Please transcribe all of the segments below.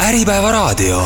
Äripäevaraadio.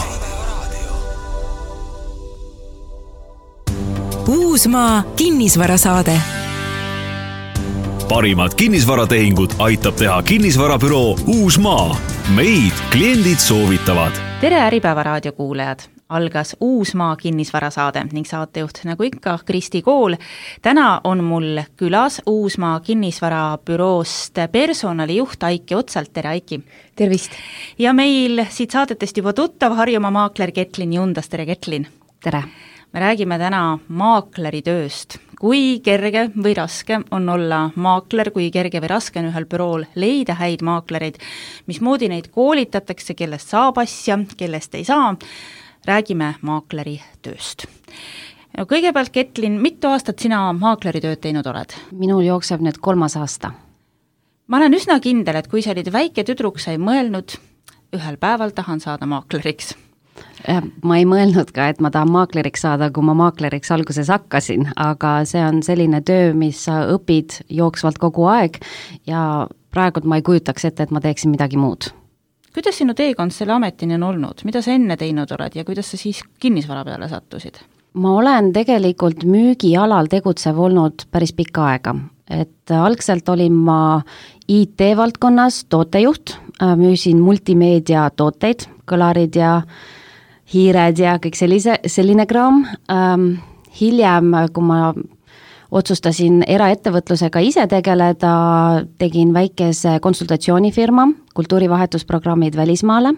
Uusmaa kinnisvarasaade. Parimad kinnisvaratehingud aitab teha kinnisvarabüroo Uusmaa. Meid kliendid soovitavad. Tere Äripäevaraadio kuulajad! Algas Uusmaa kinnisvarasaade ning saatejuht nagu ikka Kristi Kool. Täna on mul külas Uusmaa kinnisvarabüroost personalijuht Aiki Otsalt. Tere Aiki! Tervist! Ja meil siit saadetest juba tuttav Harjumaa maakler Ketlin Jundas. Tere Ketlin! Tere! Me räägime täna maakleri tööst. Kui kerge või raske on olla maakler, kui kerge või raske on ühel bürool leida häid maaklereid, mismoodi neid koolitatakse, kellest saab asja, kellest ei saa. Räägime maakleri tööst. Kõigepealt, Ketlin, mitu aastat sina maakleri tööd teinud oled? Minul jookseb nüüd 3. aasta. Ma olen üsna kindel, et kui sa olid väike tüdruk, sa ei mõelnud, ühel päeval tahan saada maakleriks. Ma ei mõelnud ka, et ma tahan maakleriks saada, kui ma maakleriks alguses hakkasin, aga see on selline töö, mis sa õpid jooksvalt kogu aeg ja praegu ma ei kujutaks ette, et ma teeksin midagi muud. Kuidas sinu teekond selle ametini on olnud? Mida sa enne teinud oled ja kuidas sa siis kinnisvara peale sattusid? Ma olen tegelikult müügialal tegutsev olnud päris pikka aega. Et algselt olin ma IT-valdkonnas tootejuht, müüsin multimeedia tooteid, kõlarid ja hiired ja kõik selline kraam. Hiljem, kui ma otsustasin eraettevõtlusega ise tegeleda, tegin väikese konsultatsioonifirma, kultuurivahetusprogrammid välismaale.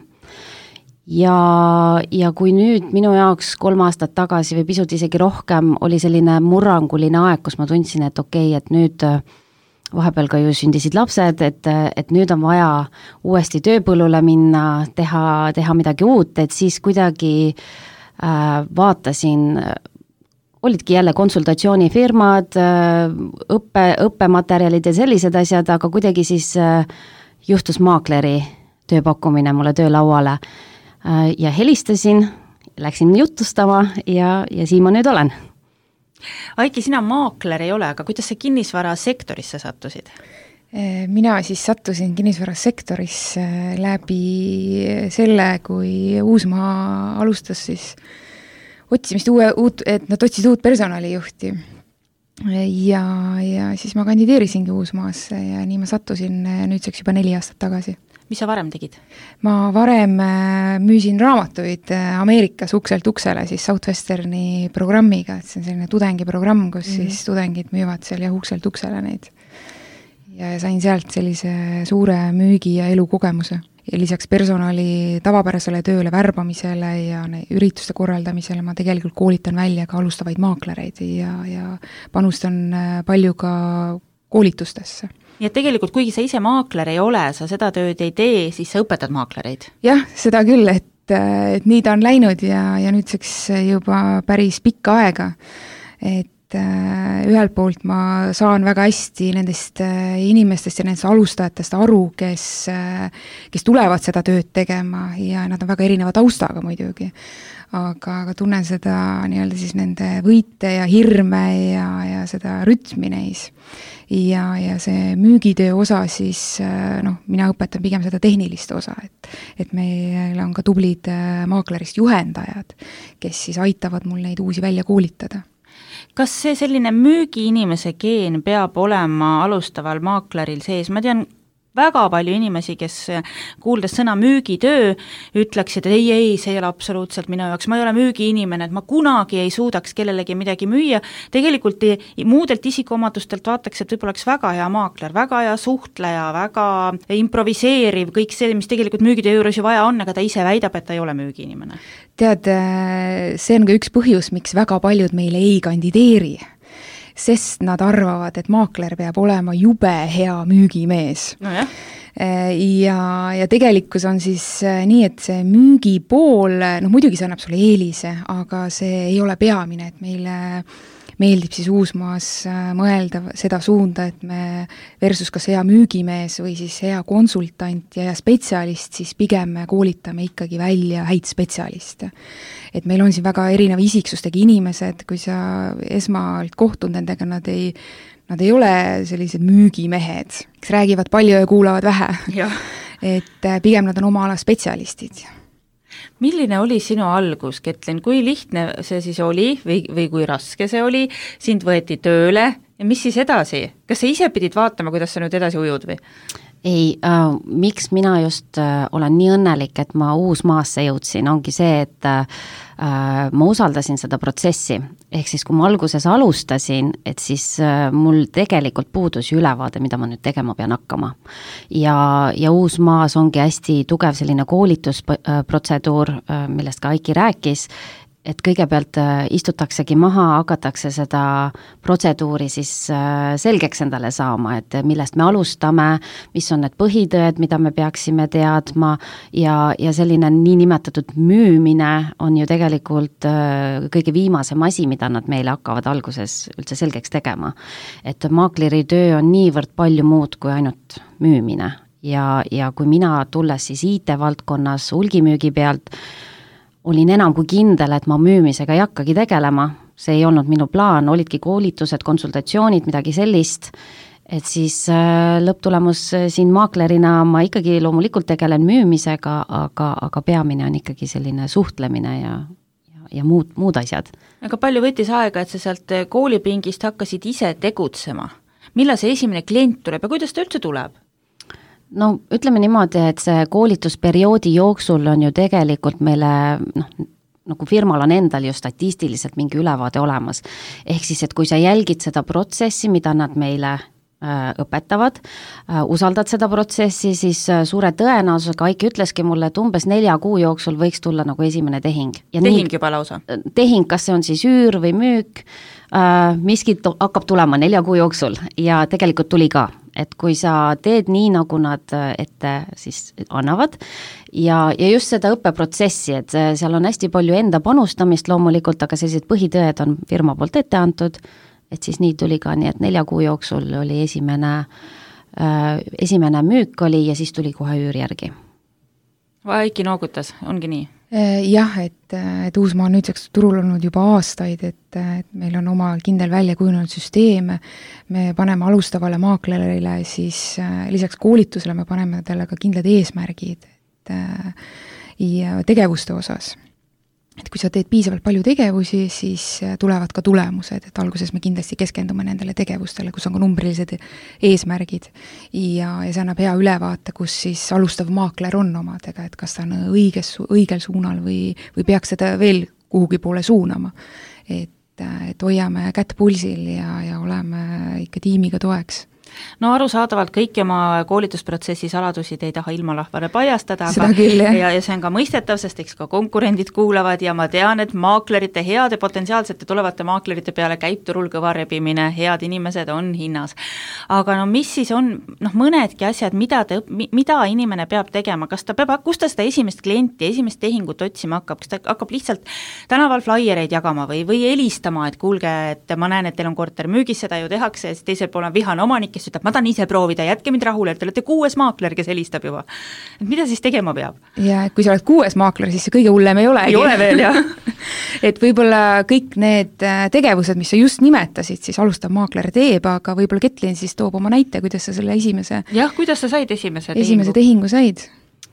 Ja kui nüüd minu jaoks 3 aastat tagasi või pisut isegi rohkem oli selline murranguline aeg, kus ma tundsin, et okei, et nüüd vahepeal ka ju sündisid lapsed, et nüüd on vaja uuesti tööpõllule minna, teha midagi uut, et siis kuidagi vaatasin, olidki jälle konsultatsioonifirmad, õppematerjalid ja sellised asjad, aga kuidagi siis juhtus maakleri tööpakkumine mulle töölauale ja helistasin, läksin jutustama ja siin ma nüüd olen. Aiki, sina maakler ei ole, aga kuidas sa kinnisvarasektorisse sattusid? Mina siis sattusin kinnisvarasektorisse läbi selle, kui Uusmaa alustas siis otsimist et nad otsisid uut personalijuhti. Ja siis ma kandideerisingi Uusmaasse ja nii ma sattusin nüüdseks juba 4 aastat tagasi. Mis sa varem tegid? Ma varem müüsin raamatuid Ameerikas ukselt uksele siis Southwesterni programmiga, et see on selline tudengiprogramm, kus siis tudengid müüvad seal ja ukselt uksele neid. Ja sain sealt sellise suure müügi ja elukogemuse. Ja lisaks personali tavapärasele tööle, värbamisele ja ürituste korraldamisele ma tegelikult koolitan välja ka alustavaid maaklereid ja panustan palju ka koolitustesse. Ja tegelikult, kuigi sa ise maakler ei ole, sa seda tööd ei tee, siis sa õpetad maaklereid. Jah, seda küll, et nii ta on läinud ja nüüdseks juba päris pikka aega. Et ühelt poolt ma saan väga hästi nendest inimestest ja nendest alustajatest aru, kes tulevad seda tööd tegema ja nad on väga erineva taustaga muidugi. Aga tunnen seda nii-öelda siis nende võite ja hirme ja seda rütmi neis. Ja see müügitöö osa siis, mina õpetan pigem seda tehnilist osa, et meil on ka tublid maaklerist juhendajad, kes siis aitavad mul neid uusi välja koolitada. Kas see selline müügiinimese geen peab olema alustaval maakleril sees? Ma tean väga palju inimesi, kes kuuldes sõna müügitöö, ütleksid, et ei, see ei ole absoluutselt minu jaoks, ma ei ole müügiinimene, et ma kunagi ei suudaks kellelegi midagi müüa. Tegelikult muudelt isikuomadustelt vaataks, et võib-olla oleks väga hea maakler, väga hea suhtleja, väga improviseeriv, kõik see, mis tegelikult müügitöö juures ju vaja on, aga ta ise väidab, et ta ei ole müügiinimene. Tead, see on ka üks põhjus, miks väga paljud meile ei kandideeri. Sest nad arvavad, et maakler peab olema jube hea müügimees. No jah. Ja tegelikkus on siis nii, et see müügipool, muidugi see annab sulle eelise, aga see ei ole peamine, et meile meeldib siis Uusmaas mõelda seda suunda, et me versus kas hea müügimees või siis hea konsultant ja spetsialist, siis pigem me koolitame ikkagi välja häid spetsialiste. Et meil on siin väga erineva isiksustega inimesed, kui sa esmalt kohtund nendega, nad ei ole sellised müügimehed, kes räägivad palju ja kuulavad vähe. Et pigem nad on oma ala spetsialistid. Milline oli sinu algus, Ketlin, kui lihtne see siis oli või kui raske see oli, sind võeti tööle ja mis siis edasi? Kas sa ise pidid vaatama, kuidas sa nüüd edasi ujud või? Ei, miks mina just olen nii õnnelik, et ma Uusmaasse jõudsin, ongi see, et ma usaldasin seda protsessi. Ehk siis, kui ma alguses alustasin, et siis mul tegelikult puudus ülevaade, mida ma nüüd tegema pean hakkama. Ja Uusmaas ongi hästi tugev selline koolitusprotseduur, millest ka Aiki rääkis, et kõigepealt istutaksegi maha, hakatakse seda protseduuri siis selgeks endale saama, et millest me alustame, mis on need põhitõed, mida me peaksime teadma ja selline niinimetatud müümine on ju tegelikult kõige viimasem asi, mida nad meile hakkavad alguses üldse selgeks tegema. Et maakleri töö on niivõrd palju muud kui ainult müümine ja kui mina tulles siis IT-valdkonnas hulgimüügi pealt, olin enam kui kindel, et ma müümisega ei hakkagi tegelema, see ei olnud minu plaan, olidki koolitused, konsultatsioonid, midagi sellist, et siis lõpptulemus siin maaklerina ma ikkagi loomulikult tegelen müümisega, aga peamine on ikkagi selline suhtlemine ja muud asjad. Aga palju võttis aega, et sa sealt koolipingist hakkasid ise tegutsema? Millal see esimene klient tuleb ja kuidas ta üldse tuleb? No ütleme niimoodi, et see koolitusperioodi jooksul on ju tegelikult meile, nagu firmal on endal ju statistiliselt mingi ülevaade olemas. Ehk siis, et kui sa jälgid seda protsessi, mida nad meile õpetavad, usaldad seda protsessi, siis suure tõenäosusega Aiki ütleski mulle, et umbes 4 kuu jooksul võiks tulla nagu esimene tehing. Ja tehing juba lausa? Tehing, kas see on siis üür või müük, miskit hakkab tulema 4 kuu jooksul ja tegelikult tuli ka. Et kui sa teed nii, nagu nad ette siis annavad ja just seda õppeprotsessi, et seal on hästi palju enda panustamist loomulikult, aga sellised põhitõed on firma poolt ette antud, et siis nii tuli ka, nii et 4 kuu jooksul oli esimene müük oli ja siis tuli kohe üür järgi. Aiki noogutas, ongi nii? Jah, et Uusmaa on nüüdseks turul olnud juba aastaid, et meil on oma kindel välja kujunenud süsteem, me paneme alustavale maaklerile siis lisaks koolitusele me paneme talle ka kindlad eesmärgid ja tegevuste osas. Et kui sa teed piisavalt palju tegevusi, siis tulevad ka tulemused, et alguses me kindlasti keskendume nendele tegevustele, kus on ka numbrilised eesmärgid ja see annab hea ülevaate, kus siis alustav maakler on omadega, et kas ta on õigel suunal või peaks seda veel kuhugi poole suunama. Et hoiame kätt pulsil ja oleme ikka tiimiga toeks. No arusaadavalt kõiki oma koolitusprotsessi saladusid ei taha ilmalahvale paljastada, ja see on ka mõistetav, sest eks ka konkurendid kuulavad ja ma tean, et maaklerite, heade potentsiaalsete tulevate maaklerite peale käib turul kõva rebimine, head inimesed on hinnas. Aga no mis siis on mõnedki asjad, mida inimene peab tegema, kus ta seda esimest klienti, esimest tehingut otsima hakkab, kas ta hakkab lihtsalt tänaval flaiereid jagama või helistama, et kuulge, et ma näen, et teil on korter müügis, seda ju tehakse, ja teisel pool on vihane omanik, kes ütleb, ma tahan ise proovida, jätke mind rahule, et te olete 6. maakler, kes helistab juba. Et mida siis tegema peab? Ja kui sa oled 6. maakler, siis see kõige hullem ei ole. Ei ole veel, jah. Et võib-olla kõik need tegevused, mis sa just nimetasid, siis alustav maakler teeb, aga võib-olla Ketlin siis toob oma näite, kuidas sa selle esimese... Jah, kuidas sa said esimese tehingu said?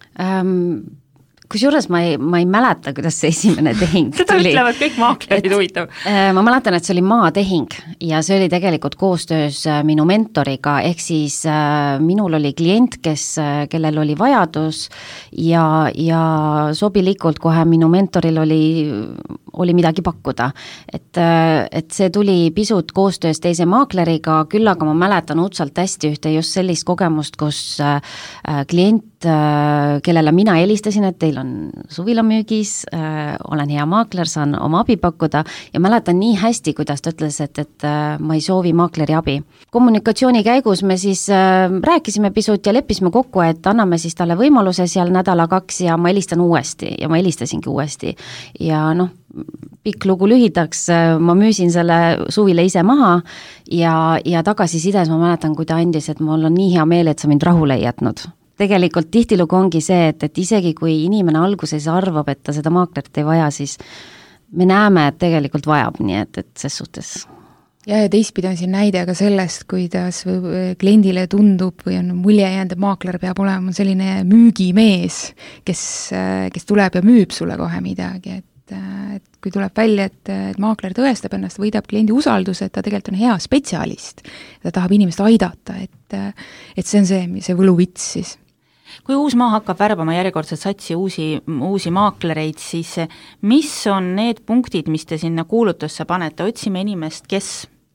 Kusjuures ma ei mäleta, kuidas see esimene tehing tuli. Seda ütlevad kõik maaklerid huvitav. Ma mäletan, et see oli maatehing ja see oli tegelikult koostöös minu mentoriga, ehk siis minul oli klient, kellel oli vajadus ja sobilikult kohe minu mentoril oli midagi pakkuda. Et see tuli pisut koostöös teise maakleriga, küll aga ma mäletan utsalt hästi ühte just sellist kogemust, kus klient, kellele mina helistasin, et teil on suvilamüügis, olen hea maakler, saan oma abi pakkuda ja mäletan nii hästi, kuidas ta ütles, et ma ei soovi maakleri abi. Kommunikatsiooni käigus me siis rääkisime pisut ja leppisime kokku, et anname siis talle võimaluse seal 1-2 ja ma helistan uuesti ja ma helistasingi uuesti ja pikk lugu lühidaks, ma müüsin selle suvile ise maha ja tagasisides ma mäletan, kui ta andis, et mul on nii hea meel, et sa mind rahule ei jätnud. Tegelikult tihtilugu ongi see, et isegi kui inimene alguses arvab, et ta seda maaklerit ei vaja, siis me näeme, et tegelikult vajab, nii et ses suhtes ja teistpidi on siin näide ka sellest, kuidas kliendile tundub või on mulje jäänud, et maakler peab olema selline müügimees, kes tuleb ja müüb sulle kohe midagi, et kui tuleb välja, et maakler tõestab ennast, võidab kliendi usalduse, et ta tegelikult on hea spetsialist, ta tahab inimest aidata, et see on see võluvits siis. Kui Uusmaa hakkab värbama järjekordselt satsi uusi maaklereid, siis mis on need punktid, mis te sinna kuulutusse panete, otsime inimest, kes?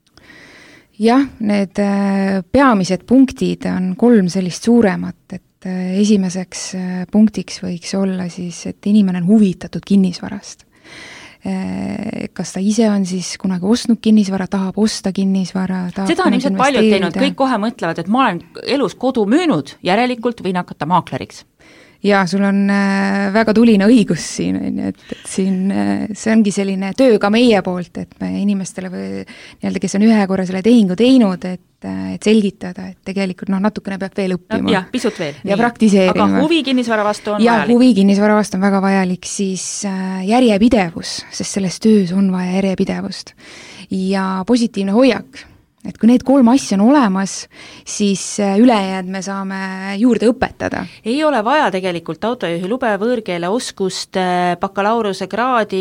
Jah, need peamised punktid on 3 sellist suuremat, et esimeseks punktiks võiks olla siis, et inimene on huvitatud kinnisvarast. Kas ta ise on siis kunagi ostnud kinnisvara, tahab osta kinnisvara, seda on ilmselt paljud teinud, kõik kohe mõtlevad, et ma olen elus kodu müünud, järelikult võin hakata maakleriks. Jaa, sul on väga tuline õigus siin, et siin see ongi selline töö ka meie poolt, et me inimestele nii-öelda, kes on ühe korra selle tehingu teinud, et selgitada, et tegelikult natukene peab veel õppima. Jah, pisut veel. Ja praktiseerima. Aga huvi kinnisvara vastu on vajalik? Huvi kinnisvara vastu on väga vajalik, siis järjepidevus, sest selles töös on vaja järjepidevust. Ja positiivne hoiak. Et kui need 3 asja on olemas, siis ülejääd me saame juurde õpetada. Ei ole vaja tegelikult autojuhi lube, võõrkeele oskust, bakalaureuse kraadi,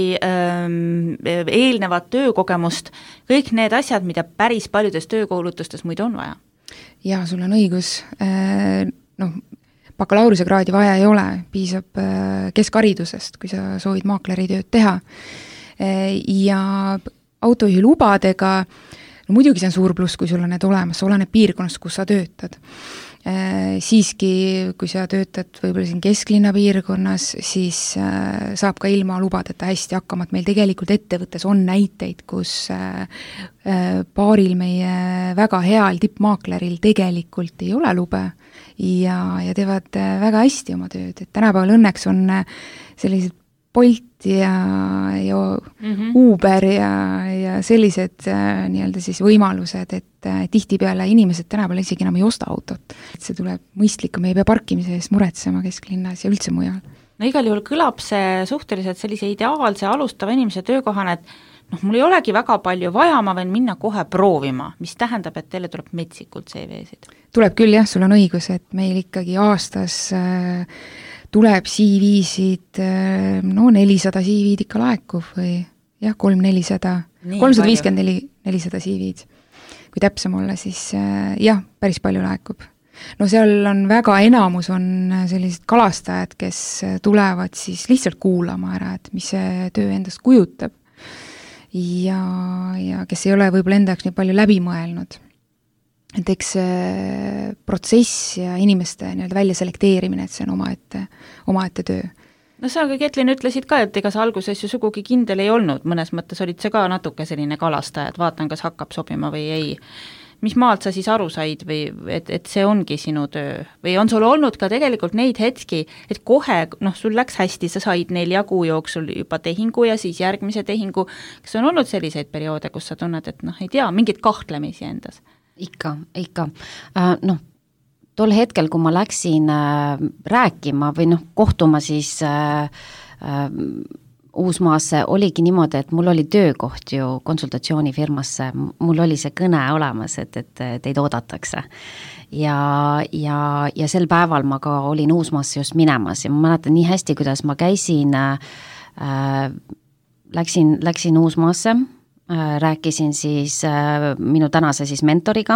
eelnevat töökogemust, kõik need asjad, mida päris paljudes töökoulutustes muidu on vaja. Ja sul on õigus. Bakalaureuse kraadi vaja ei ole, piisab keskharidusest, kui sa soovid maakleri tööd teha. Ja autojuhi lubadega muidugi see on suur pluss, kui sul on need olemas, sa oleneb piirkonnast, kus sa töötad. Siiski, kui sa töötad võib-olla siin kesklinna piirkonnas, siis saab ka ilma lubadeta hästi hakkama, et meil tegelikult ettevõttes on näiteid, kus paaril meie väga heal tippmaakleril tegelikult ei ole lube ja teevad väga hästi oma tööd, et tänapäeval õnneks on sellised Bolt ja Uber ja sellised nii-öelda siis võimalused, et tihtipeale inimesed tänapäeval isegi enam ei osta autot. Et see tuleb mõistlikum, ei pea parkimise eest muretsema kesklinnas ja üldse mujal. No igal juhul kõlab see suhteliselt sellise ideaalse alustava inimese töökohana, et mul ei olegi väga palju vaja, ma võin minna kohe proovima, mis tähendab, et teile tuleb metsikult CV-sid. Tuleb küll, jah, sul on õigus, et meil ikkagi aastas tuleb CV-sid, 400 CV-d ikka laekub või jah, 350-400 CV-d. Kui täpsem olla, siis jah, päris palju laekub. Seal on väga enamus on sellised kalastajad, kes tulevad siis lihtsalt kuulama ära, et mis see töö endast kujutab ja kes ei ole võib-olla enda jaoks nii palju läbi mõelnud. Et eks see protsess ja inimeste nii-öelda välja selekteerimine, et see on omaette töö. No sa aga Ketlin ütlesid ka, et ega sa alguses ju sugugi kindel ei olnud, mõnes mõttes olid see ka natuke selline kalastaja, et vaatan, kas hakkab sobima või ei. Mis maalt sa siis aru said või et see ongi sinu töö? Või on sul olnud ka tegelikult neid hetki, et kohe, sul läks hästi, sa said 4 kuu jooksul juba tehingu ja siis järgmise tehingu. Kas on olnud selliseid perioode, kus sa tunned, et ei tea, mingid kahtlemisi endas? Ikka. Tol hetkel, kui ma läksin rääkima või kohtuma siis Uusmaasse, oligi niimoodi, et mul oli töökoht ju konsultatsioonifirmasse, mul oli see kõne olemas, et teid oodatakse. Ja sel päeval ma ka olin Uusmaasse just minemas ja ma mäletan nii hästi, kuidas ma käisin, läksin Uusmaasse, rääkisin siis minu tänase siis mentoriga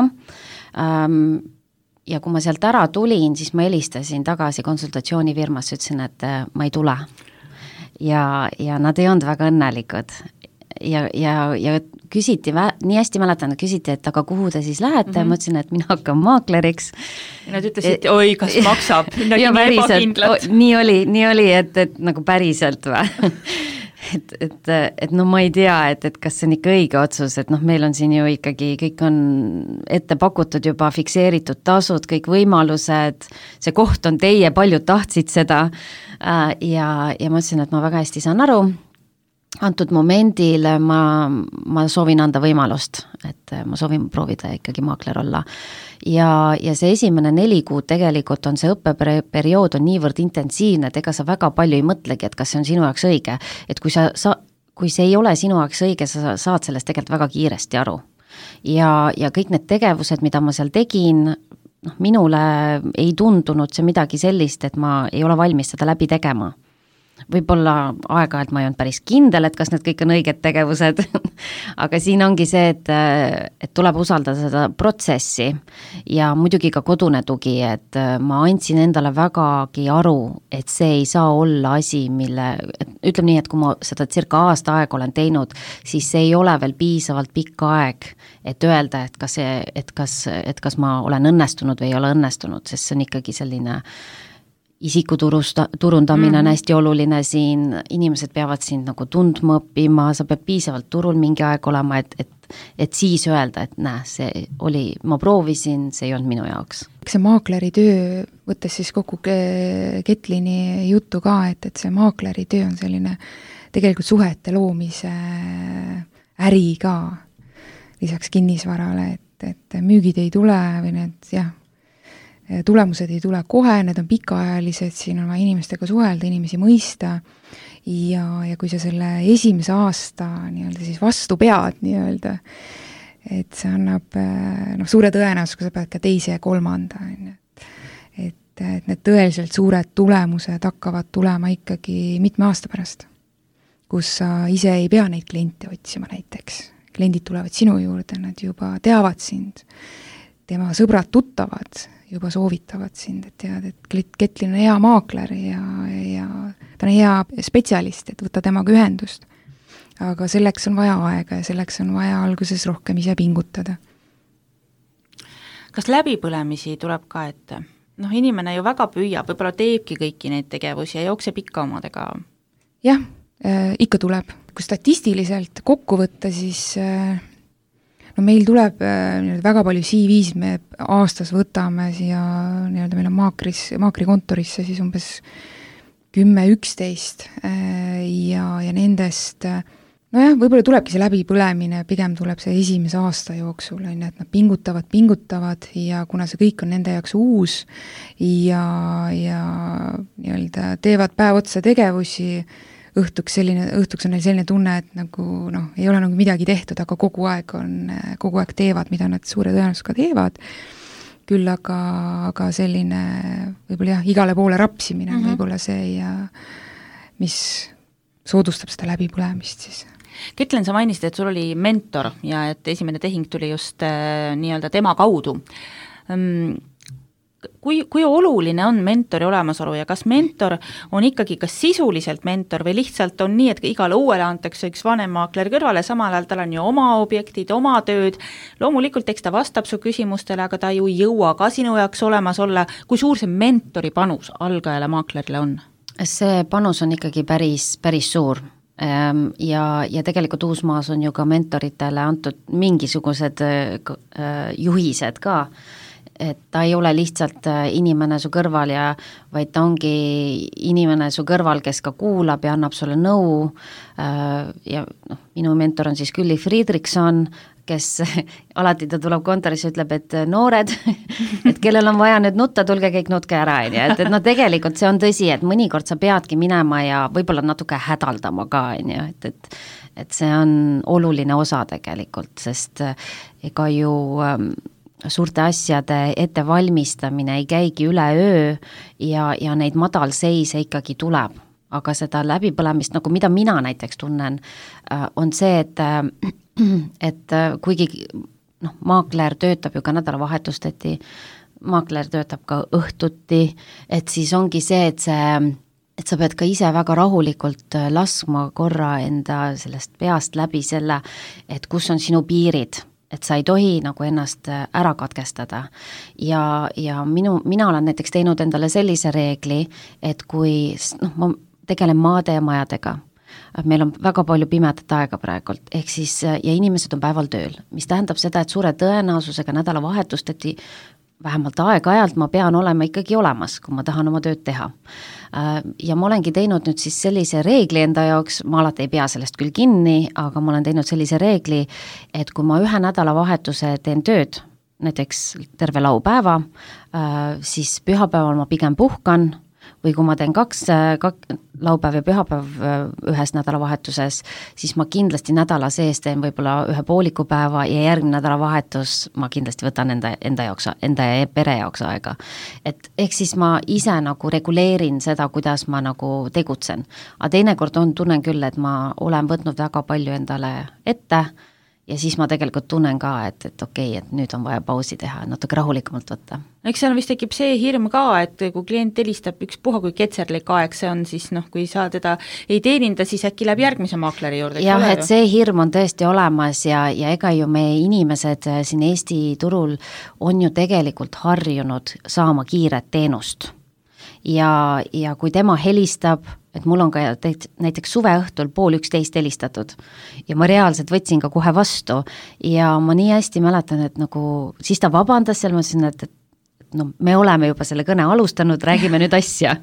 ja kui ma sealt ära tulin, siis ma helistasin tagasi konsultatsioonifirmasse, ütlesin, et ma ei tule. Ja nad ei olnud väga õnnelikud ja küsiti, nii hästi mäletan, küsiti, et aga kuhu te siis lähete, ma ütlesin, et mina hakkan maakleriks. Ja nad ütlesid, oi, kas maksab? Nii oli, et nagu päriselt või? Et ma ei tea, et kas see on ikka õige otsus, et meil on siin ju ikkagi, kõik on ette pakutud juba fikseeritud tasud, kõik võimalused, see koht on teie, paljud tahtsid seda ja ma ütlesin, et ma väga hästi saan aru, antud momendil ma soovin anda võimalust, et ma soovin proovida ikkagi maakler olla. Ja see esimene 4 kuud tegelikult on see õppeperiood on niivõrd intensiivne, et ega sa väga palju ei mõtlegi, et kas see on sinu jaoks õige. Et kui see ei ole sinu jaoks õige, sa saad sellest tegelikult väga kiiresti aru. ja kõik need tegevused, mida ma seal tegin, minule ei tundunud see midagi sellist, et ma ei ole valmis seda läbi tegema. Võib-olla aeg-ajalt ma ei olnud päris kindel, et kas need kõik on õiged tegevused, aga siin ongi see, et tuleb usaldada seda protsessi ja muidugi ka kodune tugi, et ma andsin endale vägagi aru, et see ei saa olla asi, ütleme nii, et kui ma seda circa aasta aega olen teinud, siis see ei ole veel piisavalt pikk aeg, et öelda, et kas ma olen õnnestunud või ei ole õnnestunud, sest see on ikkagi selline turundamine on hästi oluline siin, inimesed peavad siin nagu tundma õppima, sa pead piisavalt turul mingi aeg olema, et siis öelda, et ma proovisin, see ei olnud minu jaoks. See maakleri töö, võttes siis kokku Ketlini juttu ka, et see maakleri töö on selline tegelikult suhete loomise äri ka, lisaks kinnisvarale, et müügid ei tule või need tulemused ei tule kohe, need on pikaajalised, siin on vaja inimestega suhelda, inimesi mõista ja kui sa selle esimese aasta nii-öelda siis vastu pead nii-öelda, et see annab suure tõenäosusega, sa pead ka teise ja kolmanda, et need tõeliselt suured tulemused hakkavad tulema ikkagi mitme aasta pärast, kus sa ise ei pea neid kliente otsima näiteks. Kliendid tulevad sinu juurde, nad juba teavad sind, tema sõbrad tuttavad, juba soovitavad sind, et tead, et Ketlin on hea maakler ja ta on hea spetsialist, et võta temaga ühendust. Aga selleks on vaja aega ja selleks on vaja alguses rohkem ise pingutada. Kas läbipõlemisi tuleb ka ette? Inimene ju väga püüab, võib-olla teebki kõiki neid tegevusi ja jookseb ikka omadega. Jah, ikka tuleb. Kui statistiliselt kokku võtta, siis meil tuleb väga palju CV-s, me aastas võtame siia, meil on maakri kontorisse siis umbes 10-11 ja nendest, võib-olla tulebki see läbipõlemine, pigem tuleb see esimese aasta jooksul, et nad pingutavad ja kuna see kõik on nende jaoks uus ja nii-öelda teevad päev otsa tegevusi, õhtuks on neil selline tunne, et nagu ei ole nagu midagi tehtud, aga kogu aeg teevad, mida nad suure tõenäosusega teevad, küll aga selline võib-olla igale poole rapsimine võib-olla see ja mis soodustab seda läbipõlemist siis. Ketlin, sa mainisid, et sul oli mentor ja et esimene tehing tuli just nii-öelda tema kaudu. Kui oluline on mentori olemasolu ja kas mentor on ikkagi kas sisuliselt mentor või lihtsalt on nii, et igale uuele antakse üks vanem maakler kõrvale, samal ajal tal on ju oma objektid, oma tööd, loomulikult eks ta vastab su küsimustele, aga ta ju ei jõua ka sinu jaoks olemas olla, kui suur see mentori panus algajale maaklerile on? See panus on ikkagi päris suur ja tegelikult Uusmaas on ju ka mentoritele antud mingisugused juhised ka, et ta ei ole lihtsalt inimene su kõrval vaid ta ongi inimene su kõrval, kes ka kuulab ja annab sulle nõu ja minu mentor on siis Külli Friedrichson, kes alati ta tuleb kontorisse, ütleb, et noored, et kellel on vaja nüüd nutta, tulge kõik nutke ära, et tegelikult see on tõsi, et mõnikord sa peadki minema ja võib-olla natuke hädaldama ka, et see on oluline osa tegelikult, sest ega ju suurte asjade ettevalmistamine ei käigi üle öö ja neid madalseise ikkagi tuleb, aga seda läbipõlemist, nagu mida mina näiteks tunnen, on see, et kuigi maakler töötab ju ka nädalavahetusteti, maakler töötab ka õhtuti, et siis ongi see, et sa pead ka ise väga rahulikult laskma korra enda sellest peast läbi selle, et kus on sinu piirid, et sa ei tohi nagu ennast ära katkestada ja mina olen näiteks teinud endale sellise reegli, et kui ma tegelen maade ja majadega, meil on väga palju pimedat aega praegult, ehk siis ja inimesed on päeval tööl, mis tähendab seda, et suure tõenäosusega nädalavahetusteti vähemalt aeg-ajalt ma pean olema ikkagi olemas, kui ma tahan oma tööd teha. Ja ma olengi teinud nüüd siis sellise reegli enda jaoks, ma alati ei pea sellest küll kinni, aga ma olen teinud sellise reegli, et kui ma ühe nädalavahetuse teen tööd, näiteks terve laupäeva, siis pühapäeval ma pigem puhkan või kui ma teen kaks laupäev ja pühapäev ühes nädalavahetuses, siis ma kindlasti nädala sees teen võib-olla ühe pooliku päeva ja järgmine nädalavahetus ma kindlasti võtan enda ja pere jaoks aega. Et ehk siis ma ise nagu reguleerin seda, kuidas ma nagu tegutsen. Aga teinekord tunnen küll, et ma olen võtnud väga palju endale ette ja siis ma tegelikult tunnen ka, et okei, et nüüd on vaja pausi teha, natuke rahulikumalt võtta. Eks seal vist tekib see hirm ka, et kui klient helistab ükspuha, kui ketserlik aeg see on, siis kui sa teda ei teeninda, siis äkki läheb järgmise maakleri juurde. Jah, et see hirm on tõesti olemas ja ega ju meie inimesed siin Eesti turul on ju tegelikult harjunud saama kiiret teenust. Ja kui tema helistab, et mul on ka näiteks suveõhtul 12:30 helistatud ja ma reaalselt võtsin ka kohe vastu ja ma nii hästi mäletan, et nagu siis ta vabandas seal, ma ütlesin, et no me oleme juba selle kõne alustanud, räägime nüüd asja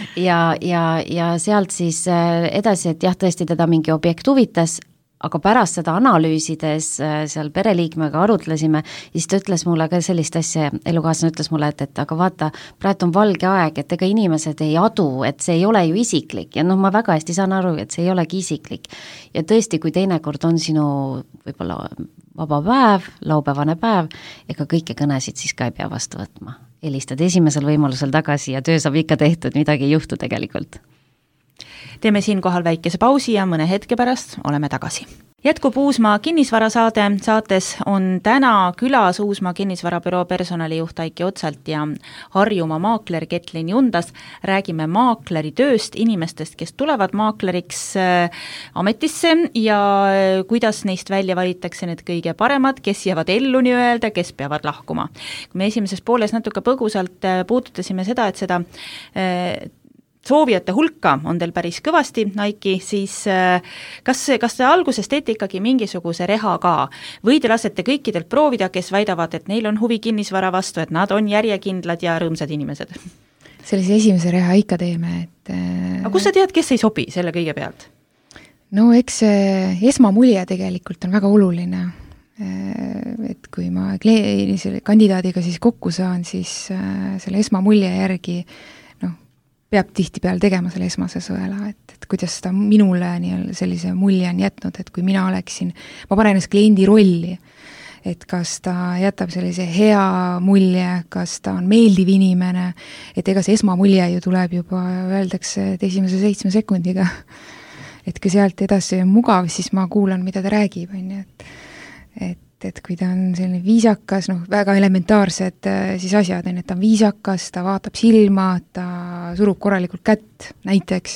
ja sealt siis edasi, et jah, tõesti teda mingi objekt huvitas, aga pärast seda analüüsides seal pereliikmega arutlesime, siis ta ütles mulle ka sellist asja, elukaaslane ütles mulle, et aga vaata, praegu on valge aeg, et ega inimesed ei adu, et see ei ole ju isiklik ja ma väga hästi saan aru, et see ei olegi isiklik. Ja tõesti, kui teinekord on sinu võib-olla vaba päev, laupäevane päev, ega kõiki kõnesid siis ka ei pea vastu võtma. Helistad esimesel võimalusel tagasi ja töö saab ikka tehtud, midagi ei juhtu tegelikult. Teeme siinkohal väikese pausi ja mõne hetke pärast oleme tagasi. Jätkub Uusmaa kinnisvarasaade. Saates on täna külas Uusmaa kinnisvarabüroo personalijuht Aiki Otsalt ja Harjumaa maakler Ketlin Jundas. Räägime maakleri tööst, inimestest, kes tulevad maakleriks ametisse ja kuidas neist välja valitakse need kõige paremad, kes jäävad ellu nii öelda, kes peavad lahkuma. Kui me esimeses pooles natuke põgusalt puudutasime seda, et seda soovijate hulka on teil päris kõvasti, Aiki, siis kas te alguses teete ikkagi mingisuguse reha ka või te lasete kõikidelt proovida, kes väidavad, et neil on huvi kinnisvara vastu, et nad on järjekindlad ja rõõmsad inimesed? Sellise esimese reha ikka teeme, et aga kus sa tead, kes ei sobi selle kõige pealt? No eks esmamulje tegelikult on väga oluline, et kui ma selle kandidaadiga siis kokku saan, siis selle esmamulje järgi peab tihtipeal tegema selle esmase sõela, et kuidas ta minule sellise mulje on jätnud, et kui mina oleksin, ma panen ennast kliendi rolli, et kas ta jätab sellise hea mulje, kas ta on meeldiv inimene, et ega see esmamulje ju tuleb juba, öeldakse, et esimese 7 sekundiga, et kui sealt edasi on mugav, siis ma kuulan, mida ta räägib, et kui ta on selline viisakas, väga elementaarsed siis asjad, et ta on viisakas, ta vaatab silma, ta surub korralikult kätt näiteks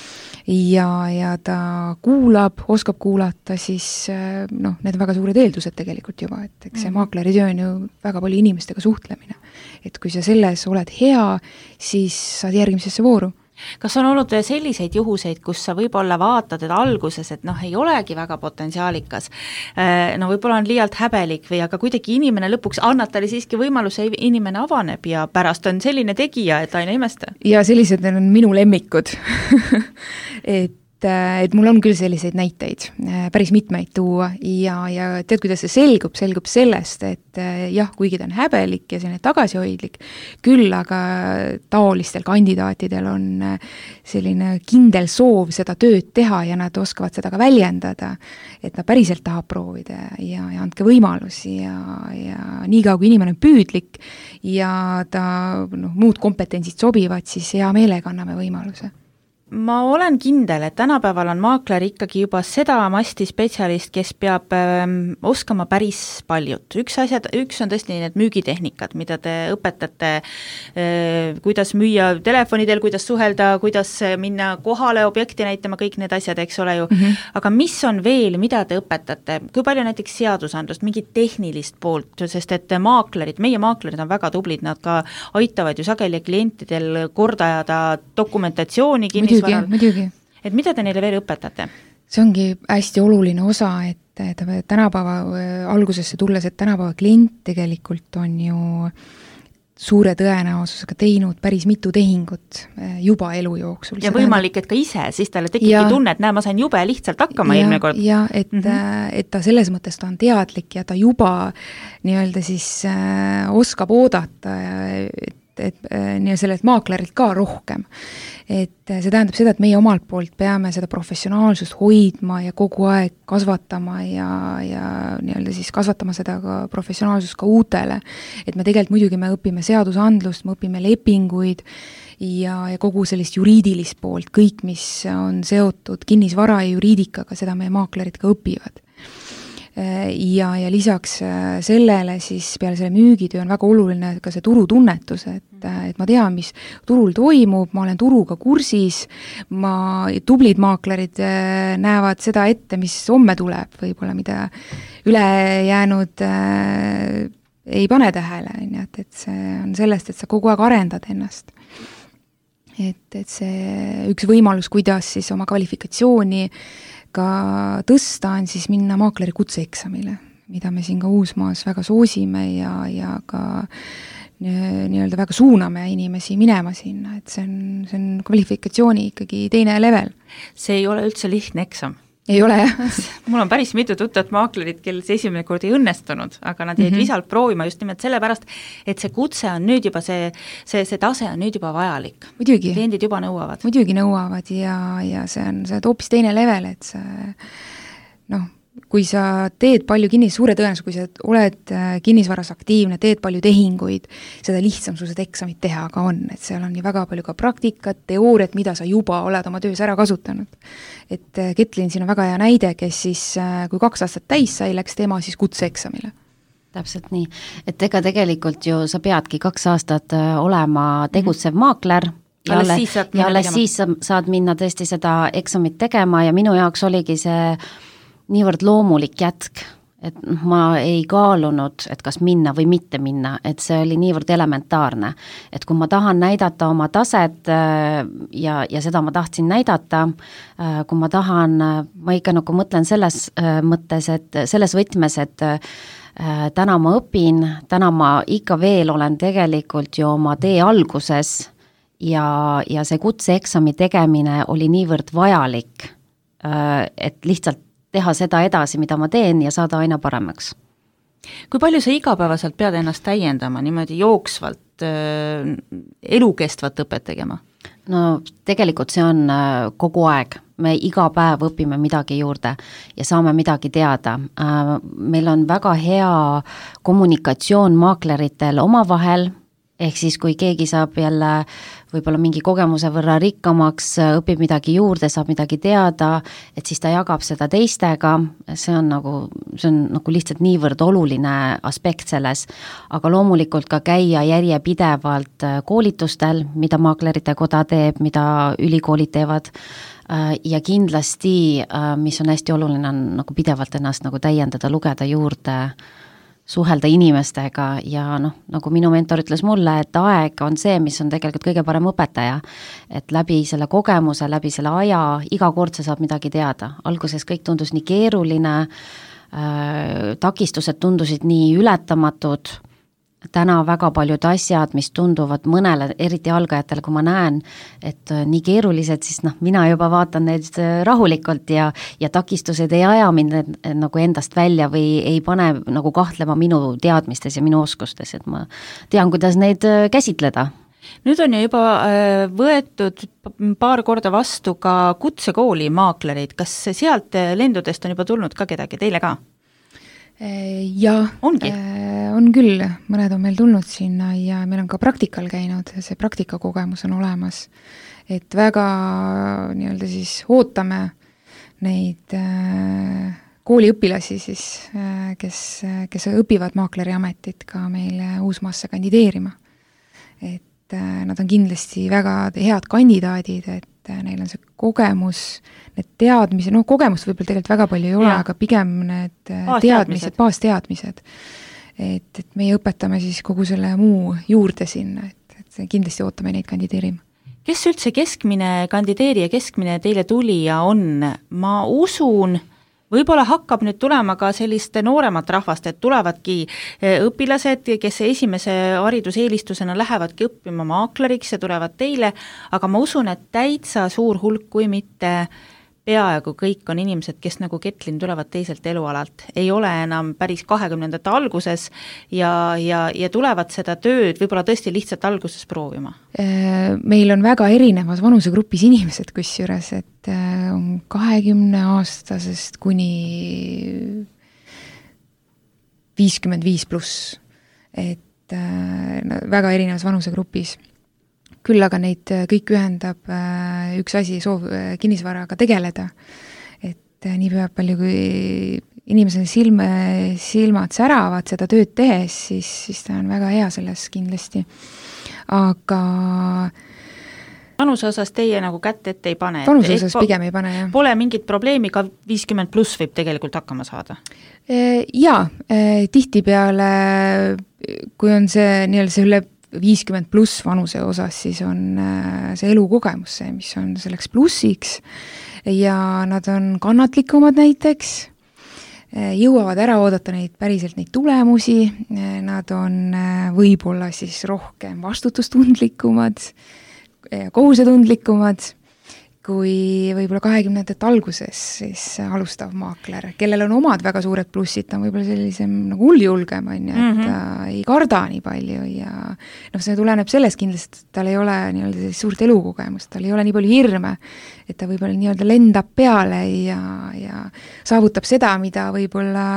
ja ta kuulab, oskab kuulata, siis need on väga suured eeldused tegelikult juba, et eks see maakleri töö on ju väga palju inimestega suhtlemine. Et kui sa selles oled hea, siis saad järgmisesse vooru. Kas on olnud selliseid juhuseid, kus sa võib-olla vaatad, et alguses, et ei olegi väga potentsiaalikas, võib-olla on liialt häbelik või aga kuidagi inimene lõpuks annab talle siiski võimaluse, inimene avaneb ja pärast on selline tegija, et aina imesta? Ja sellised on minu lemmikud et mul on küll selliseid näiteid, päris mitmeid tuua ja tead, kuidas see selgub sellest, et jah, kuigi ta on häbelik ja selline tagasihoidlik, küll aga taolistel kandidaatidel on selline kindel soov seda tööd teha ja nad oskavad seda ka väljendada, et nad päriselt tahab proovida ja andke võimalusi ja niikaua kui inimene on püüdlik ja ta muud kompetentsid sobivad, siis hea meelega anname võimaluse. Ma olen kindel, et tänapäeval on maakler ikkagi juba seda masti spetsialist, kes peab oskama päris paljut. Üks on tõesti need müügitehnikad, mida te õpetate, kuidas müüa telefonidel, kuidas suhelda, kuidas minna kohale objekti näitama, kõik need asjad, eks ole ju. Aga mis on veel, mida te õpetate? Kui palju näiteks seadusandlust, mingit tehnilist poolt, sest et meie maaklerid on väga tublid, nad ka aitavad ju sageli klientidel kordajada dokumentatsiooni Muidugi. Et mida te neile veel õpetate? See ongi hästi oluline osa, et tänapäeva algusesse tulles, et tänapäeva klient tegelikult on ju suure tõenäosusega teinud päris mitu tehingut juba elu jooksul. Ja võimalik, et ka ise, siis talle tekibki tunne, et ma sain jube lihtsalt hakkama eelmine kord. Ja et ta selles mõttes ta on teadlik ja ta juba nii-öelda siis oskab oodata, sellelt maaklerilt ka rohkem. Et see tähendab seda, et meie omalt poolt peame seda professionaalsust hoidma ja kogu aeg kasvatama ja nii-öelda siis kasvatama seda ka professionaalsust ka uutele. Et me tegelikult muidugi me õpime seadusandlust, me õpime lepinguid ja kogu sellist juriidilist poolt, kõik, mis on seotud kinnisvara ja juriidikaga, seda meie maaklerid ka õpivad. Ja lisaks sellele siis peale selle müügitöö on väga oluline ka see turutunnetus, et ma tean, mis turul toimub, ma olen turuga kursis, tublid maaklerid näevad seda ette, mis homme tuleb, võib-olla mida ülejäänud ei pane tähele, et see on sellest, et sa kogu aeg arendad ennast. Et see üks võimalus, kuidas siis oma kvalifikatsiooni ka tõsta, on siis minna maakleri kutseeksamile, mida me siin ka Uusmaas väga soosime ja ka nii-öelda väga suuname inimesi minema sinna, et see on kvalifikatsiooni ikkagi teine level. See ei ole üldse lihtne eksam. Ei ole, jah. Mul on päris mitu tuttavat maaklerit, kel see esimene kord ei õnnestunud, aga nad jäid visalt proovima just nimelt sellepärast, et see kutse on nüüd juba, see tase on nüüd juba vajalik. Muidugi. Kliendid juba nõuavad. Muidugi nõuavad ja see on hoopis teine level, et see, kui sa teed palju suure tõenäosus, kui sa oled kinnisvaras aktiivne, teed palju tehinguid, seda lihtsam sul seda eksamit teha ka on, et seal on nii väga palju ka praktikat, teooriat, mida sa juba oled oma töös ära kasutanud. Et Ketlin siin on väga hea näide, kes siis, kui 2 aastat täis sai, läks tema siis kutseeksamile. Täpselt nii, et ega tegelikult ju sa peadki 2 aastat olema tegutsev maakler, ja alles siis saad minna tõesti seda eksamit tegema ja minu jaoks oligi see niivõrd loomulik jätk, et ma ei kaalunud, et kas minna või mitte minna, et see oli niivõrd elementaarne. Et kui ma tahan näidata oma taset ja seda ma tahtsin näidata, kui ma tahan, ma ikka nagu mõtlen selles mõttes, et selles võtmes, et täna ma õpin, täna ma ikka veel olen tegelikult ju oma tee alguses ja see kutseeksami tegemine oli niivõrd vajalik, et lihtsalt teha seda edasi, mida ma teen ja saada aina paremaks. Kui palju sa igapäevaselt pead ennast täiendama, niimoodi jooksvalt, elukestvat õpet tegema? No tegelikult see on kogu aeg. Me iga päev õpime midagi juurde ja saame midagi teada. Meil on väga hea kommunikatsioon maakleritel omavahel, ehk siis kui keegi saab jälle võib-olla mingi kogemuse võrra rikkamaks, õpib midagi juurde, saab midagi teada, et siis ta jagab seda teistega, see on nagu lihtsalt niivõrd oluline aspekt selles, aga loomulikult ka käia järjepidevalt koolitustel, mida maaklerite koda teeb, mida ülikoolid teevad ja kindlasti, mis on hästi oluline, on nagu pidevalt ennast nagu täiendada, lugeda juurde, suhelda inimestega ja nagu minu mentor ütles mulle, et aeg on see, mis on tegelikult kõige parem õpetaja, et läbi selle kogemuse, läbi selle aja, iga kord sa saab midagi teada. Alguses kõik tundus nii keeruline, takistused tundusid nii ületamatud, täna väga paljud asjad, mis tunduvad mõnele, eriti algajatele, kui ma näen, et nii keerulised, siis mina juba vaatan neid rahulikult ja takistused ei aja mind nagu endast välja või ei pane nagu kahtlema minu teadmistes ja minu oskustes, et ma tean, kuidas neid käsitleda. Nüüd on ju juba võetud paar korda vastu ka kutsekooli maaklerid, kas sealt lendudest on juba tulnud ka kedagi, teile ka? Ja, on küll, mõned on meil tulnud sinna ja meil on ka praktikal käinud, see praktikakogemus on olemas, et väga nii-öelda siis ootame neid kooliõpilasi siis, kes õpivad maakleri ametit ka meile Uusmaasse kandideerima. Et nad on kindlasti väga head kandidaadid, et neil on see kogemus, need teadmised, kogemust võib-olla tegelikult väga palju ei ole, aga pigem need baasteadmised. Et meie õpetame siis kogu selle muu juurde sinna, et kindlasti ootame neid kandideerima. Kes üldse keskmine kandideerija, keskmine teile tulija on? Ma usun, võib-olla hakkab nüüd tulema ka sellist nooremat rahvast, et tulevadki õpilased, kes esimese hariduseelistusena lähevadki õppima maakleriks ja tulevad teile, aga ma usun, et täitsa suur hulk, kui mitte peaaegu kõik on inimesed, kes nagu Getlin tulevad teiselt elualalt, ei ole enam päris 20. alguses ja tulevad seda tööd võib-olla tõesti lihtsalt alguses proovima. Meil on väga erinevas vanusegrupis inimesed, kusjuures, et on 20-aastasest kuni 55 pluss, et väga erinevas vanusegrupis. Küll aga neid kõik ühendab üks asi, soov kinnisvaraga tegeleda. Et nii palju, kui inimesel silmad säravad seda tööd tehes, siis ta on väga hea selles kindlasti. Aga vanuse osas teie nagu kätt ette ei pane? Vanuse osas pigem ei pane, jah. Pole mingit probleemi, ka 50 pluss võib tegelikult hakkama saada? Jaa, tihtipeale, kui on see nii-öelda see üle 50 pluss vanuse osas, siis on see elukogemus see, mis on selleks plussiks ja nad on kannatlikumad näiteks, jõuavad ära oodata päriselt neid tulemusi, nad on võib-olla siis rohkem vastutustundlikumad ja kohusetundlikumad kui võib-olla 20. alguses siis alustav maakler, kellel on omad väga suured plussid, ta on võib-olla sellisem nagu hulljulgem, et ta ei karda nii palju ja see tuleneb sellest kindlasti, et tal ei ole nii-öelda sellist suurt elukogemust, tal ei ole nii palju hirme, et ta võib-olla nii-öelda lendab peale ja saavutab seda, mida võib-olla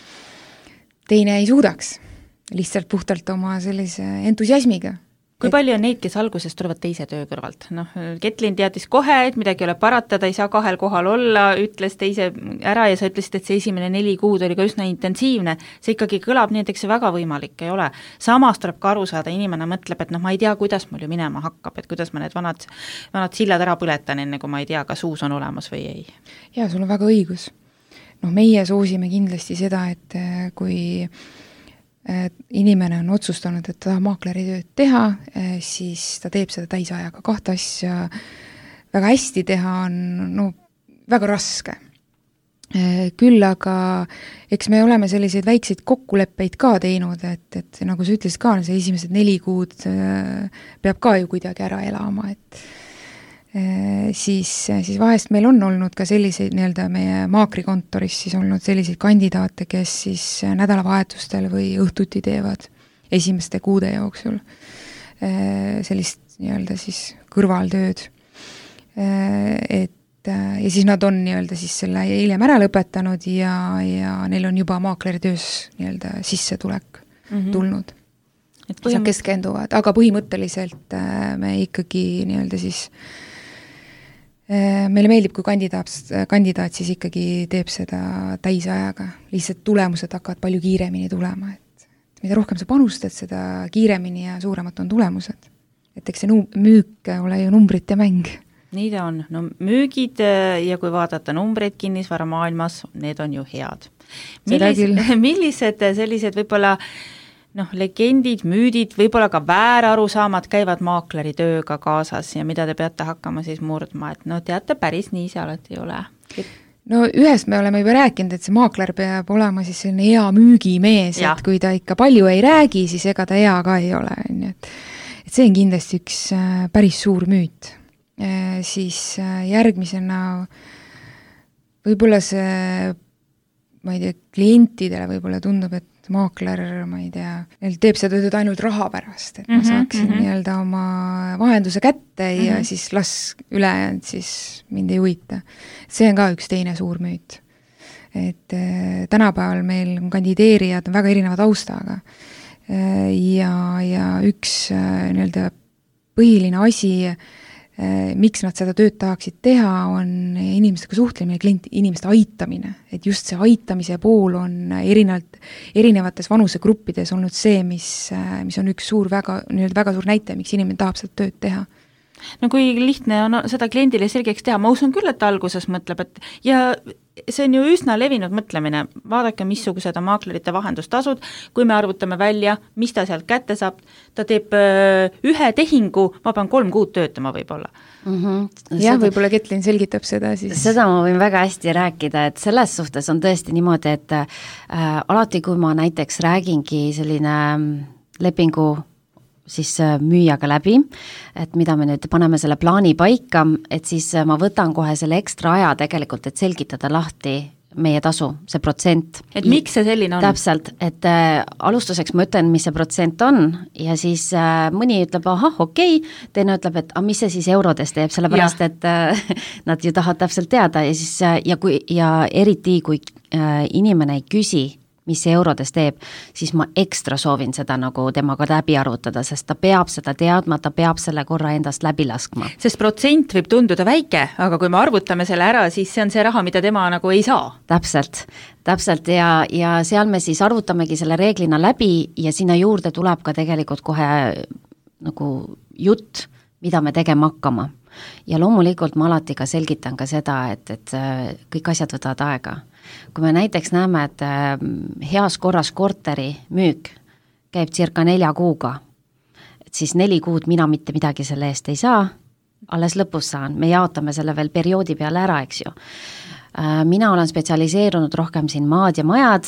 teine ei suudaks, lihtsalt puhtalt oma sellise entusiasmiga. Kui palju on neid, kes alguses tulevad teise töö kõrvalt? Getlin teadis kohe, et midagi ei ole parata, ta ei saa 2 kohal olla, ütles teise ära ja sa ütlesid, et see esimene 4 kuud oli ka üsna intensiivne. See ikkagi kõlab nii, et see väga võimalik ei ole. Samas tuleb ka aru saada, inimene mõtleb, et ma ei tea, kuidas mul ju minema hakkab, et kuidas ma need vanad sillad ära põletan, enne kui ma ei tea, kas uus on olemas või ei. Jaa, sul on väga õigus. Meie soosime kindlasti seda, et kui inimene on otsustanud, et ta tahab maakleri tööd teha, siis ta teeb seda täisajaga. 2 asja väga hästi teha on väga raske. Küll aga eks me oleme selliseid väikseid kokkuleppeid ka teinud, et nagu sa ütlesid ka, see esimesed 4 kuud peab ka ju kuidagi ära elama, et siis vahest meil on olnud ka selliseid nii-öelda meie maakrikontoris siis olnud selliseid kandidaate, kes siis nädalavahetustel või õhtuti teevad esimeste kuude jooksul sellist nii-öelda siis kõrvaltööd. Ja siis nad on nii-öelda siis selle hiljem ära lõpetanud ja neil on juba maakleritöös nii-öelda sissetulek tulnud. Et nad keskenduvad, aga põhimõtteliselt me ikkagi nii-öelda siis meile meeldib, kui kandidaat siis ikkagi teeb seda täisajaga. Lihtsalt tulemused hakkavad palju kiiremini tulema. Et mida rohkem sa panustad, seda kiiremini ja suuremad on tulemused. Et eks see müük ole ju numbrite mäng. Nii ta on. Müügid ja kui vaadata numbreid kinnisvara maailmas, need on ju head. Millised sellised võib-olla legendid, müüdid, võib-olla ka väärarusaamad käivad maakleri tööga kaasas ja mida te peate hakkama siis murdma, et teate, päris nii see alati ei ole. Ühest me oleme juba rääkinud, et see maakler peab olema siis selline hea müügimees, et kui ta ikka palju ei räägi, siis ega ta hea ka ei ole. Et see on kindlasti üks päris suur müüt. Siis järgmisena võib-olla see, ma ei tea, klientidele võib-olla tundub, et maakler, ma ei tea, teeb seda tööd ainult raha pärast, et ma saaksin nii-öelda oma vahenduse kätte ja siis las ülejäänud siis mind ei huvita. See on ka üks teine suur müüt. Et tänapäeval meil kandideerijad on väga erineva taustaga ja üks nii-öelda põhiline asi, miks nad seda tööd tahaksid teha, on inimestega suhtlemine, inimeste aitamine. Et just see aitamise pool on erinevates vanusegruppides olnud see, mis on üks väga suur näite, miks inimene tahab seda tööd teha. Kui lihtne on seda kliendile selgeks teha, ma usun küll, et ta alguses mõtleb, et ja see on ju üsna levinud mõtlemine, vaadake, missugused on maaklerite vahendustasud, kui me arvutame välja, mis ta sealt kätte saab, ta teeb ühe tehingu, ma pean 3 kuud töötama võib-olla. Jah, võib-olla Getlin selgitab seda siis. Seda ma võin väga hästi rääkida, et selles suhtes on tõesti niimoodi, et alati kui ma näiteks räägingi selline lepingu siis müüjaga läbi, et mida me nüüd paneme selle plaani paika, et siis ma võtan kohe selle ekstra aja tegelikult, et selgitada lahti meie tasu, see protsent. Et miks see selline on? Täpselt, et alustuseks ma ütlen, mis see protsent on ja siis mõni ütleb, ahah, okei, teine ütleb, et mis see siis eurodes teeb, sellepärast, et nad ju tahavad täpselt teada ja siis ja eriti, kui inimene ei küsi, mis see eurodes teeb, siis ma ekstra soovin seda nagu temaga läbi arvutada, sest ta peab seda teadma, ta peab selle korra endast läbi laskma. Sest protsent võib tunduda väike, aga kui me arvutame selle ära, siis see on see raha, mida tema nagu ei saa. Täpselt ja seal me siis arvutamegi selle reeglina läbi ja sinna juurde tuleb ka tegelikult kohe nagu jutt, mida me tegema hakkama. Ja loomulikult ma alati ka selgitan ka seda, et kõik asjad võtavad aega. Kui me näiteks näeme, et heas korras korteri müük käib circa 4 kuuga, et siis 4 kuud mina mitte midagi selle eest ei saa, alles lõpus saan, me jaotame selle veel perioodi peale ära, eks ju. Mina olen spetsialiseerunud rohkem siin maad ja majad,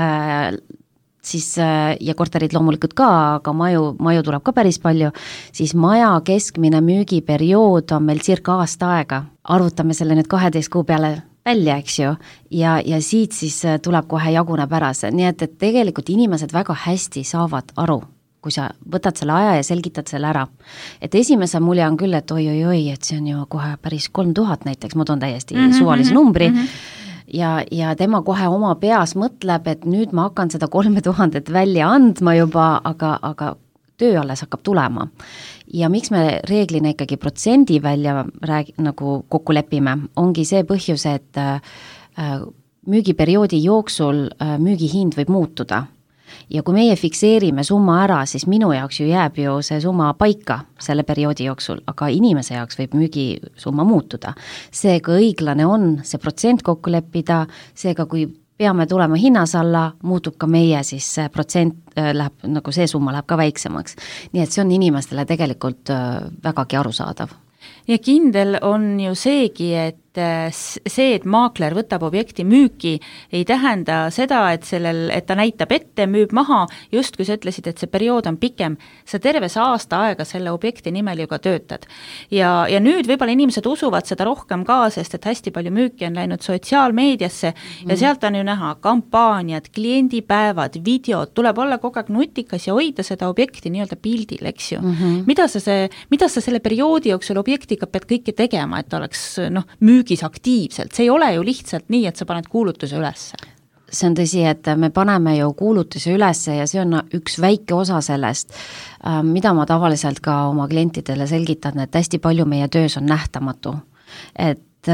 siis, ja korterid loomulikult ka, aga maju tuleb ka päris palju, siis maja keskmine müügiperiood on meil circa aasta aega. Arvutame selle nüüd 12 kuu peale välja, eks ju, ja siit siis tuleb kohe jaguneb ära see, nii et tegelikult inimesed väga hästi saavad aru, kui sa võtad selle aja ja selgitad selle ära. Et esimese mulje on küll, et oi, et see on ju kohe päris 3000 näiteks, ma toon täiesti suvalise numbri, ja tema kohe oma peas mõtleb, et nüüd ma hakkan seda 3000 välja andma juba, aga töö alles hakkab tulema. Ja miks me reeglina ikkagi protsendi välja nagu kokku lepime, ongi see põhjus, et müügiperioodi jooksul müügihind võib muutuda. Ja kui meie fikseerime summa ära, siis minu jaoks ju jääb ju see summa paika selle perioodi jooksul, aga inimese jaoks võib müügisumma muutuda. Seega õiglane on see protsent kokku leppida, seega kui peame tulema hinnas alla, muutub ka meie siis see protsent läheb, nagu see summa läheb ka väiksemaks. Nii et see on inimestele tegelikult vägagi arusaadav. Ja kindel on ju seegi, et see, et maakler võtab objekti müüki, ei tähenda seda, et ta näitab ette, müüb maha, just kui sa ütlesid, et see periood on pikem, sa terve see aasta aega selle objekti nimel ju ka töötad. Ja nüüd võib-olla inimesed usuvad seda rohkem ka, sest et hästi palju müüki on läinud sotsiaalmeediasse ja sealt on ju näha kampaaniad, kliendipäevad, videod, tuleb olla kogu aeg nutikas ja hoida seda objekti nii-öelda pildil, eks ju. Mida sa selle perioodi jooksul objektiga pead kõike tegema, et oleks müügis aktiivselt, see ei ole ju lihtsalt nii, et sa paned kuulutuse ülesse. See on tõsi, et me paneme ju kuulutuse ülesse ja see on üks väike osa sellest, mida ma tavaliselt ka oma klientidele selgitan, et hästi palju meie töös on nähtamatu. Et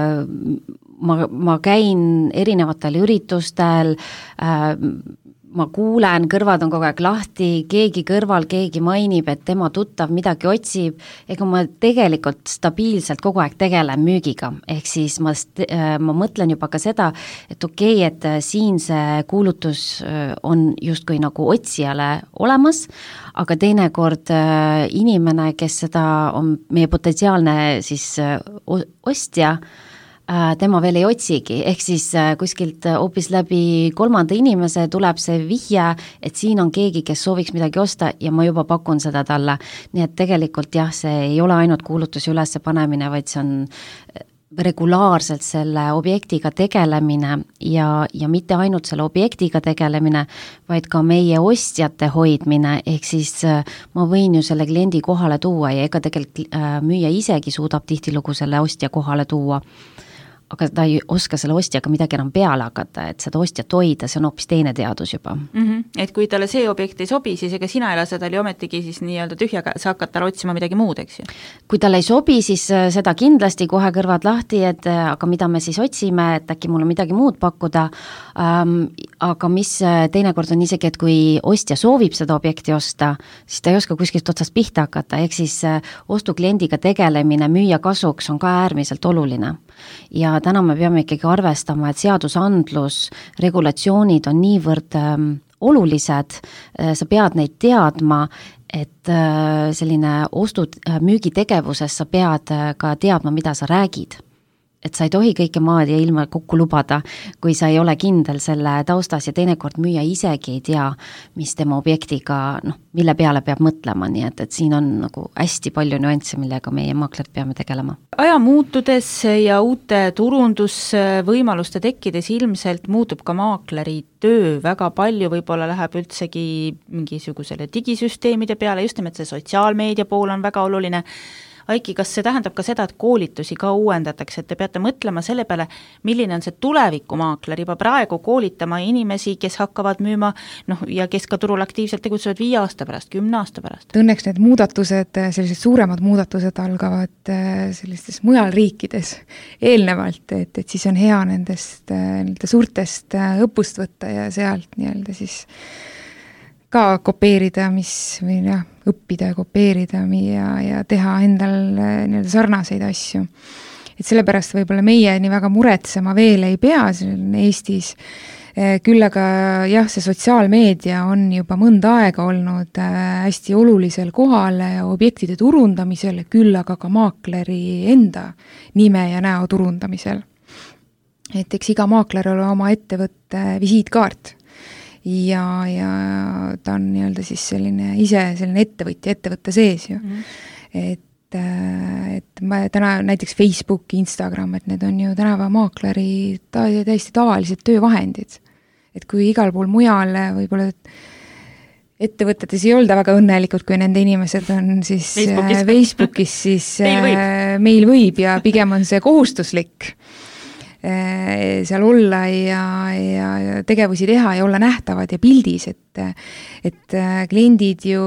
ma käin erinevatel üritustel, ma kuulen, kõrvad on kogu aeg lahti, keegi kõrval, keegi mainib, et tema tuttav midagi otsib, ega ma tegelikult stabiilselt kogu aeg tegelen müügiga, ehk siis ma mõtlen juba ka seda, et okei, et siin see kuulutus on justkui nagu otsijale olemas, aga teinekord inimene, kes seda on meie potentsiaalne siis ostja, tema veel ei otsigi, ehk siis kuskilt hoopis läbi 3. inimese tuleb see vihje, et siin on keegi, kes sooviks midagi osta ja ma juba pakun seda talle. Nii et tegelikult jah, see ei ole ainult kuulutusi ülesse panemine, vaid see on regulaarselt selle objektiga tegelemine ja mitte ainult selle objektiga tegelemine, vaid ka meie ostjate hoidmine, ehk siis ma võin ju selle kliendi kohale tuua ja ega tegelikult müüja isegi suudab tihtilugu selle ostja kohale tuua. Aga ta ei oska selle ostjaga midagi enam peale hakata, et seda ostjat hoida, see on hoopis teine teadus juba. Et kui talle see objekt ei sobi, siis ega sina ei lase tal ju ometigi siis nii-öelda tühjaga, sa hakkad talle otsima midagi muud, eks ju? Kui talle ei sobi, siis seda kindlasti kohe kõrvad lahti, et aga mida me siis otsime, et äkki mul on midagi muud pakkuda, aga mis teinekord on isegi, et kui ostja soovib seda objekti osta, siis ta ei oska kuskilt otsast pihta hakata, ehk siis ostukliendiga tegelemine müüja kasuks on ka äärmiselt oluline. Ja täna me peame ikkagi arvestama, et seadusandlus, regulatsioonid on niivõrd olulised, sa pead neid teadma, et selline müügitegevuses sa pead ka teadma, mida sa räägid. et sa ei tohi kõike maad ja ilma kokku lubada, kui sa ei ole kindel selle taustas ja teinekord müüja isegi ei tea, mis tema objektiga, mille peale peab mõtlema, nii et siin on nagu hästi palju nüansse, millega meie maaklerid peame tegelema. Aja muutudes ja uute turundusvõimaluste tekkides ilmselt muutub ka maakleri töö väga palju, võib-olla läheb üldsegi mingisugusele digisüsteemide peale, just nimelt see sotsiaalmeedia pool on väga oluline. Aiki, kas see tähendab ka seda, et koolitusi ka uuendatakse, et te peate mõtlema selle peale, milline on see tulevikumaakler, juba praegu koolitama inimesi, kes hakkavad müüma, ja kes ka turul aktiivselt tegutsevad 5 aasta pärast, 10 aasta pärast? Õnneks need muudatused, sellised suuremad muudatused algavad sellistes mujal riikides eelnevalt, et siis on hea nendest suurtest õppust võtta ja sealt nii-öelda siis ka kopeerida, õppida ja kopeerida ja teha endal nii-öelda sarnaseid asju. Et sellepärast võib-olla meie nii väga muretsema veel ei pea Eestis, küll aga jah, see sotsiaalmeedia on juba mõnda aega olnud hästi olulisel kohal objektide turundamisel, küll aga ka maakleri enda nime ja näo turundamisel. Et eks iga maakler ole oma ettevõtte visiitkaart. Ja ta on nii-öelda siis selline ettevõtte sees ju. Et täna näiteks Facebook, Instagram, et need on ju tänava maakleri täiesti tavalised töövahendid. Et kui igal pool mujal võib-olla ettevõtetes ei olda väga õnnelikud, kui nende inimesed on siis Facebookis siis meil võib ja pigem on see kohustuslik seal olla ja tegevusi teha ja olla nähtavad ja pildis, et kliendid ju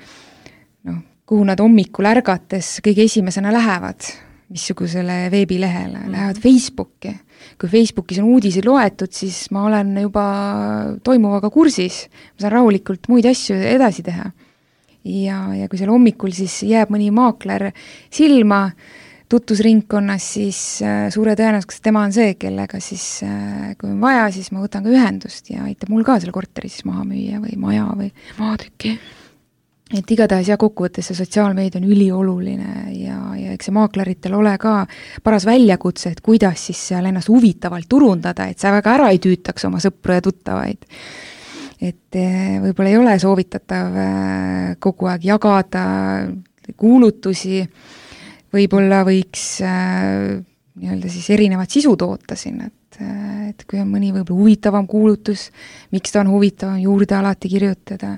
kuhu nad hommikul ärgates kõige esimesena lähevad, missugusele veebilehele, lähevad Facebooki. Kui Facebookis on uudiseid loetud, siis ma olen juba toimuvaga kursis, ma saan rahulikult muid asju edasi teha. Ja kui seal hommikul siis jääb mõni maakler silma tutvusringkonnas, siis suure tõenäosusega tema on see, kellega siis, kui on vaja, siis ma võtan ka ühendust ja aitab mul ka selle korteri siis maha müüa või maja või maatüki. Et igatahes kokkuvõttes see sotsiaalmeedia on ülioluline ja eks see maakleritel ole ka paras väljakutse, et kuidas siis seal ennast huvitavalt turundada, et sa väga ära ei tüütaks oma sõpru ja tuttavaid. Et võib-olla ei ole soovitatav kogu aeg jagada kuulutusi, võib-olla võiks nii-öelda siis erinevat sisu toota siin, et kui on mõni võib-olla huvitavam kuulutus, miks ta on huvitavam, juurde alati kirjutada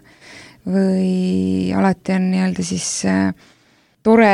või alati on nii-öelda siis tore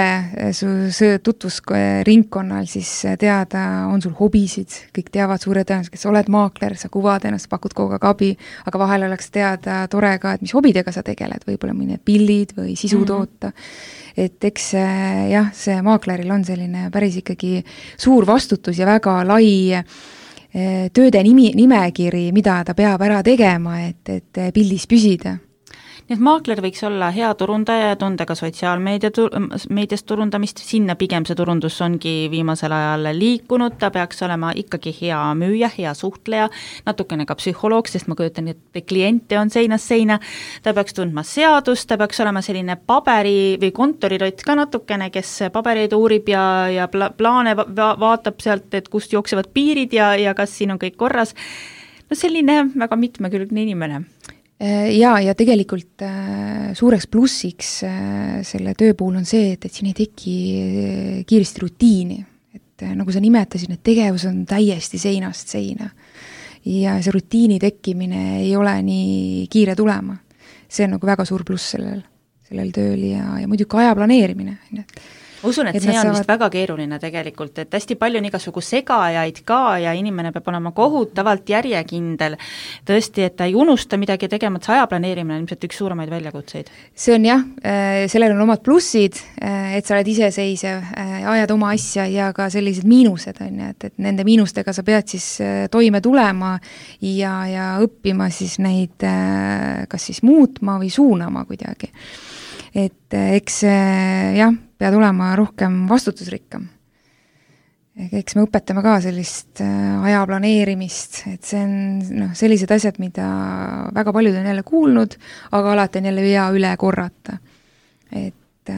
tutvusringkonnal siis teada, on sul hobisid, kõik teavad suure tõenäoliselt, kes oled maakler, sa kuvad ennast, pakud kogu aeg abi, aga vahel oleks teada tore ka, et mis hobidega sa tegeled, võib-olla mõned pildid või sisu toota. Et eks see maakleril on selline päris ikkagi suur vastutus ja väga lai tööde nimekiri, mida ta peab ära tegema, et pildis püsida. Nii et maakler võiks olla hea turundaja ja tunda ka sotsiaalmeedias turundamist, sinna pigem see turundus ongi viimasel ajal liikunud, ta peaks olema ikkagi hea müüja, hea suhtleja, natukene ka psühholoog, sest ma kujutan, et kliente on seinast seina, ta peaks tundma seadust, ta peaks olema selline paberi- või kontorirott ka natukene, kes pabereid uurib ja plaane vaatab sealt, et kust jooksevad piirid ja kas siin on kõik korras. Selline väga mitmekülgne inimene. Ja tegelikult suureks plussiks selle töö puhul on see, et siin ei teki kiiresti rutiini. Et nagu sa nimetasid, need tegevus on täiesti seinast seina. Ja see rutiini tekkimine ei ole nii kiire tulema. See on nagu väga suur pluss sellel tööl ja muidugi aja planeerimine. Usun, et see on vist väga keeruline tegelikult, et hästi palju on igasugu segajaid ka ja inimene peab olema kohutavalt järjekindel. Tõesti, et ta ei unusta midagi tegema, et see aja planeerimine on ilmselt üks suuremaid väljakutseid. See on sellel on omad plussid, et sa oled iseseisev, ajad oma asja ja ka sellised miinused on, et nende miinustega sa pead siis toime tulema ja õppima siis neid kas siis muutma või suunama kuidagi. Et eks pead olema rohkem vastutusrikkam. Eks me õpetame ka sellist aja planeerimist, et see on sellised asjad, mida väga paljud on jälle kuulnud, aga alati on jälle hea üle korrata. Et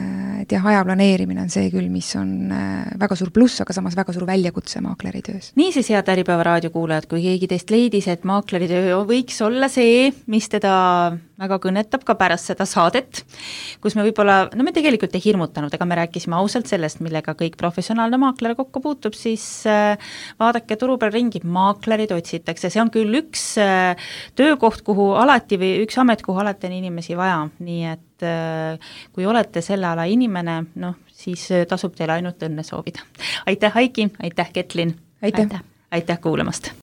et jah, aja planeerimine on see küll, mis on väga suur pluss, aga samas väga suur väljakutse maakleri töös. Niisiis, head Äripäeva raadiokuulajad, kui keegi teist leidis, et maakleri töö võiks olla see, mis teda väga kõnetab ka pärast seda saadet, kus me võib-olla, no me tegelikult ei hirmutanud, ega me rääkisime ausalt sellest, millega kõik professionaalne maakler kokku puutub, siis vaadake turu peal ringi, maaklerid otsitakse, see on küll üks töökoht, kuhu alati või üks amet, kuhu alati on inimesi vaja, nii et kui olete selle ala inimene, noh, siis tasub teile ainult õnne soovida. Aitäh, Heiki, aitäh, Ketlin! Aitäh! Aitäh kuulamast!